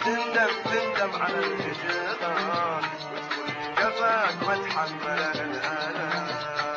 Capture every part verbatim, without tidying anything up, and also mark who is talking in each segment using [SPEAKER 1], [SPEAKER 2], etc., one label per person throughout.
[SPEAKER 1] تندم تندم على الهجران وتقول كفاك ما تحمل الآلام.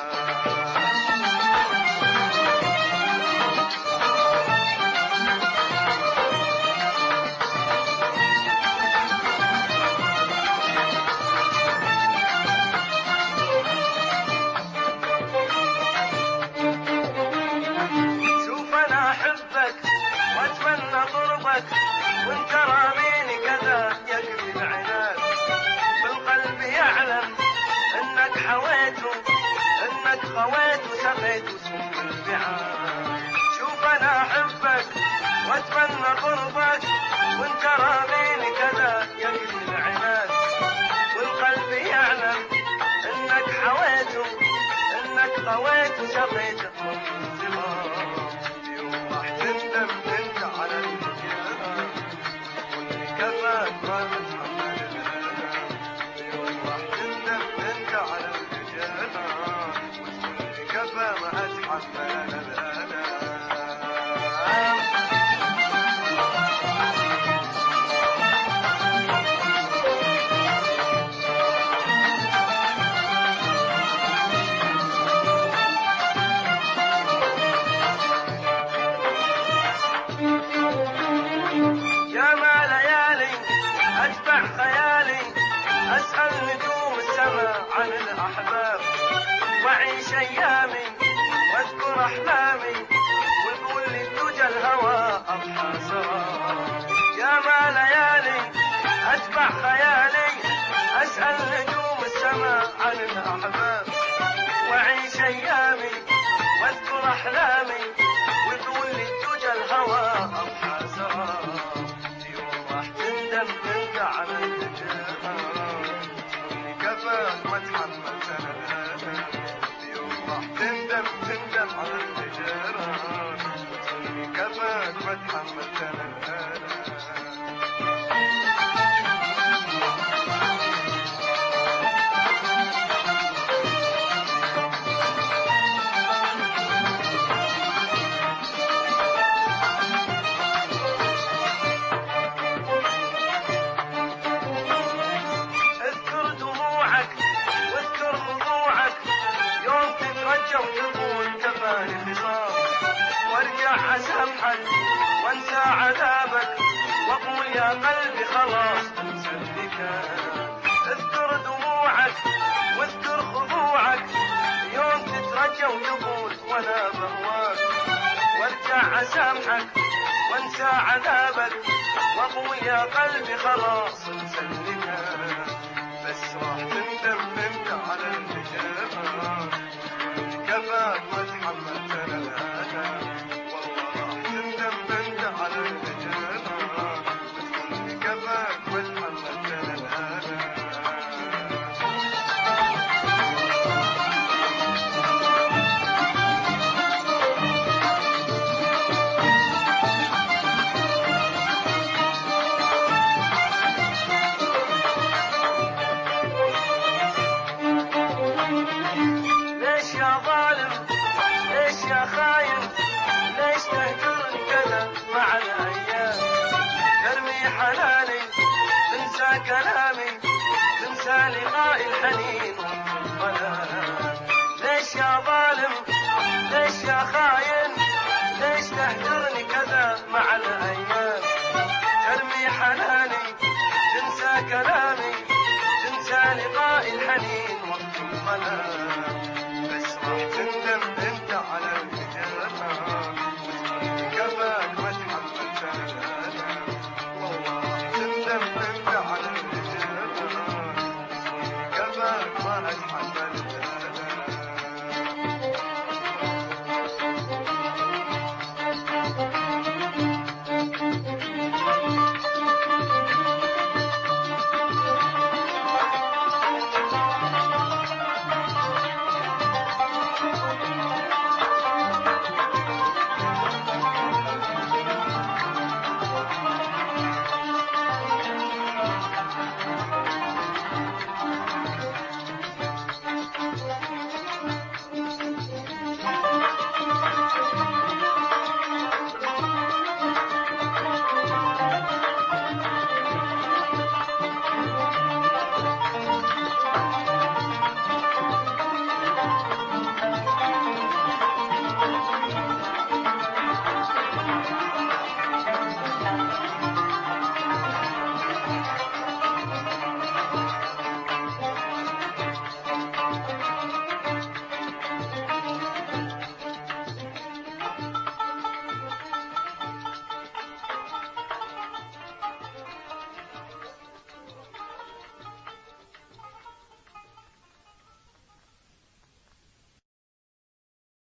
[SPEAKER 1] واتمنى قربك وانت راميني كذا يكفي العناد، بالقلب يعلم انك حويته انك خويت وسقيت سم البعاد. شوف انا احبك واتمنى قربك وانت راميني كذا يكفي العناد، والقلب يعلم انك حويته انك خويت وسقيت سم البعاد. تندم انت على الهجران واللي كفاك ما تتحمل الآلام. يوم راح تندم انت على الهجران واللي كفى ما اتحمل الآلام. أتبع خيالي أسأل نجوم السماء عن الأحباب، وأعيش أيامي وأذكر أحلامي وتقول لي دجى الهوى أضحى سراب. يا ما ليالي أتبع خيالي أسأل نجوم السماء عن الأحباب، وأعيش أيامي وأذكر أحلامي وتقول لي دجى الهوى أضحى سراب. تندم انت على الهجران واللي كفاك ما تحملت الآلام. اليوم راح تندم تندم على الهجران واللي كفاك ما تحملت الآلام. وتقول كفاني خصام وارجع اسامحك وانسى عذابك واقول يا قلبي خلاص انسى اللي كان. اذكر دموعك واذكر خضوعك يوم تترجى وتقول وانا بهواك، وارجع اسامحك وانسى عذابك واقول يا قلبي خلاص انسى اللي كان. بس راح تندم انت على الهجران كفاك ما تحملت الآلام. والله راح تندم انت على الهجران وتقول لي كفاك ما تحملت الآلام. ليش يا ظالم ليش يا خاين ليش تهجرني كذا مع الأيام؟ ترمي حناني تنسى كلامي تنسى لقاء الحنين والظلام. ليش يا ظالم ليش يا خاين ليش تهجرني كذا مع الأيام؟ ترمي حناني تنسى كلامي تنسى لقاء الحنين والظلام.